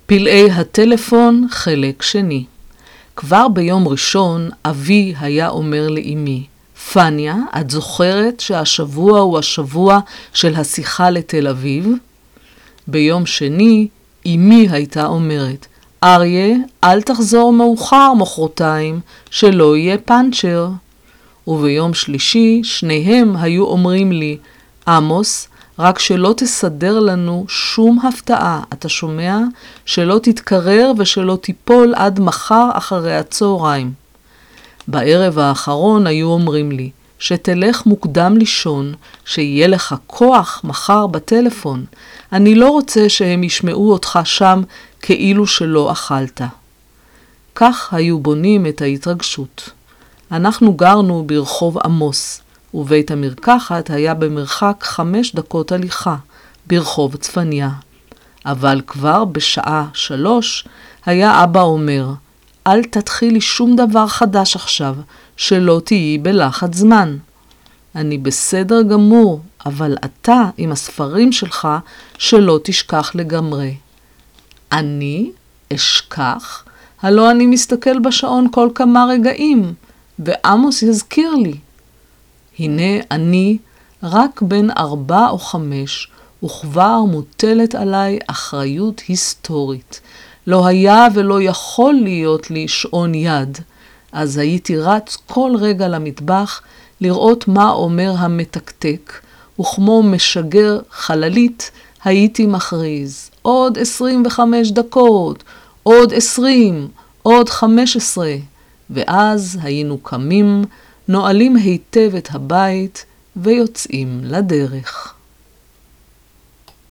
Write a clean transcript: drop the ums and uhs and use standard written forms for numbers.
פלאי הטלפון חלק שני. כבר ביום ראשון אבי היה אומר לאמי, פניה, את זוכרת שהשבוע הוא השבוע של השיחה לתל אביב? ביום שני אמי הייתה אומרת, אריה, אל תחזור מאוחר מחרתיים, שלא יהיה פנצ'ר. וביום שלישי שניהם היו אומרים לי, עמוס, רק שלא תסדר לנו שום הפתעה, אתה שומע? שלא תתקרר ושלא תיפול עד מחר אחרי הצהריים. בערב האחרון היו אומרים לי, שתלך מוקדם לישון, שיהיה לך כוח מחר בטלפון. אני לא רוצה שהם ישמעו אותך שם כאילו שלא אכלת. כך היו בונים את ההתרגשות. אנחנו גרנו ברחוב עמוס, ובית המרקחת היה במרחק 5 דקות הליכה, ברחוב צפניה. אבל כבר בשעה 3 היה אבא אומר, אל תתחילי שום דבר חדש עכשיו, שלא תהיי בלחץ זמן. אני בסדר גמור, אבל אתה עם הספרים שלך שלא תשכח לגמרי. אני אשכח? הלא אני מסתכל בשעון כל כמה רגעים, ועמוס יזכיר לי. הנה אני רק בן 4 או 5, וכבר מוטלת עליי אחריות היסטורית. לא היה ולא יכול להיות לי שעון יד, אז הייתי רץ כל רגע למטבח לראות מה אומר המתקתק, וכמו משגר חללית הייתי מכריז, עוד 25 דקות, עוד 20, עוד 15, ואז היינו קמים, נועלים היטב את הבית ויוצאים לדרך.